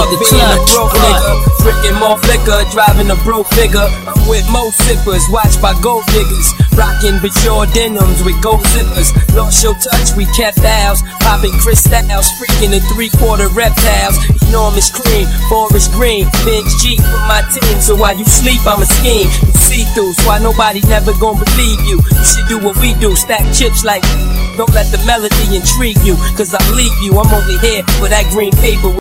the clutch. Drinking more flicker, driving a broke figure. I'm with most sippers, watched by gold diggers. Rocking Bajor denims with gold zippers. Lost your touch, we kept ours. Popping crystals, freaking the 3/4 reptiles. Enormous cream, forest green. Bench G for my team, so while you sleep, I'm a scheme. You see through, so why nobody never gonna believe you. You should do what we do, stack chips like. Don't let the melody intrigue you, cause I'll leave you. I'm only here for that green paper.